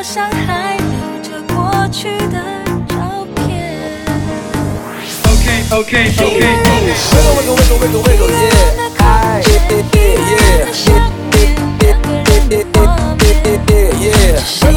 像还留着过去的照片。 Okay. Wiggle, yeah. I, yeah. 两个人的画面，只剩